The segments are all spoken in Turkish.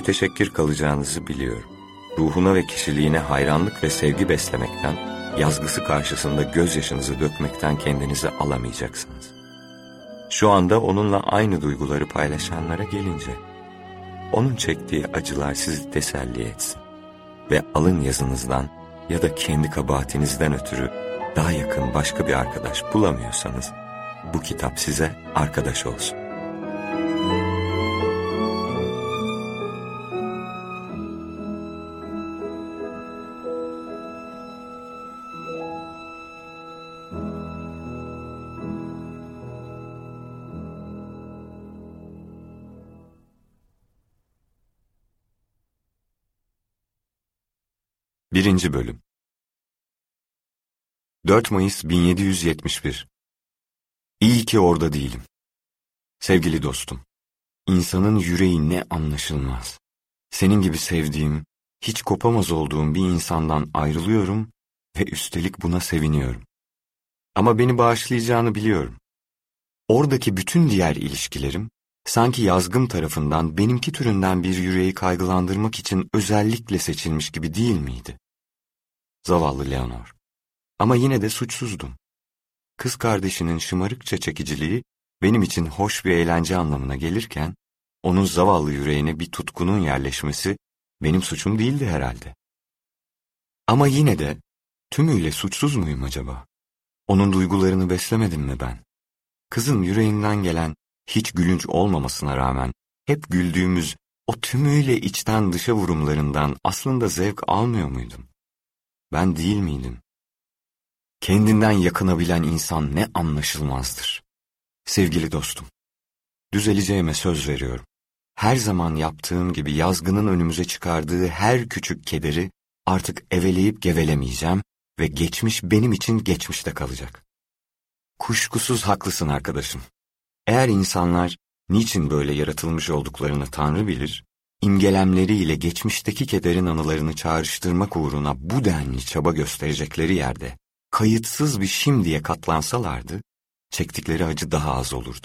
müteşekkir kalacağınızı biliyorum. Ruhuna ve kişiliğine hayranlık ve sevgi beslemekten, yazgısı karşısında gözyaşınızı dökmekten kendinizi alamayacaksınız. Şu anda onunla aynı duyguları paylaşanlara gelince, onun çektiği acılar sizi teselli etsin ve alın yazınızdan ya da kendi kabahatinizden ötürü daha yakın başka bir arkadaş bulamıyorsanız, bu kitap size arkadaş olsun. Birinci Bölüm 4 Mayıs 1771. İyi ki orada değilim. Sevgili dostum, insanın yüreği ne anlaşılmaz. Senin gibi sevdiğim, hiç kopamaz olduğum bir insandan ayrılıyorum ve üstelik buna seviniyorum. Ama beni bağışlayacağını biliyorum. Oradaki bütün diğer ilişkilerim, sanki yazgım tarafından benimki türünden bir yüreği kaygılandırmak için özellikle seçilmiş gibi değil miydi? Zavallı Leonor. Ama yine de suçsuzdum. Kız kardeşinin şımarıkça çekiciliği benim için hoş bir eğlence anlamına gelirken, onun zavallı yüreğine bir tutkunun yerleşmesi benim suçum değildi herhalde. Ama yine de tümüyle suçsuz muyum acaba? Onun duygularını beslemedim mi ben? Kızın yüreğinden gelen hiç gülünç olmamasına rağmen hep güldüğümüz o tümüyle içten dışa vurumlarından aslında zevk almıyor muydum? Ben değil miydim? Kendinden yakınabilen insan ne anlaşılmazdır. Sevgili dostum, düzeleceğime söz veriyorum. Her zaman yaptığım gibi yazgının önümüze çıkardığı her küçük kederi artık eveleyip gevelemeyeceğim ve geçmiş benim için geçmişte kalacak. Kuşkusuz haklısın arkadaşım. Eğer insanlar niçin böyle yaratılmış olduklarını Tanrı bilir, imgelemleriyle geçmişteki kederin anılarını çağrıştırmak uğruna bu denli çaba gösterecekleri yerde, kayıtsız bir şimdiye katlansalardı, çektikleri acı daha az olurdu.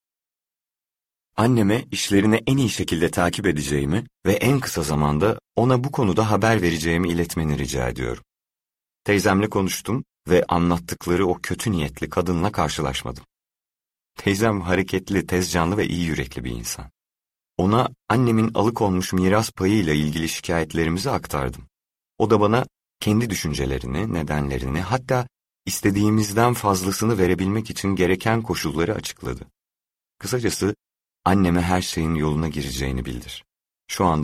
Anneme işlerini en iyi şekilde takip edeceğimi ve en kısa zamanda ona bu konuda haber vereceğimi iletmeni rica ediyorum. Teyzemle konuştum ve anlattıkları o kötü niyetli kadınla karşılaşmadım. Teyzem hareketli, tez canlı ve iyi yürekli bir insan. Ona annemin alıkonmuş miras payıyla ilgili şikayetlerimizi aktardım. O da bana kendi düşüncelerini, nedenlerini, hatta istediğimizden fazlasını verebilmek için gereken koşulları açıkladı. Kısacası anneme her şeyin yoluna gireceğini bildir. Şu anda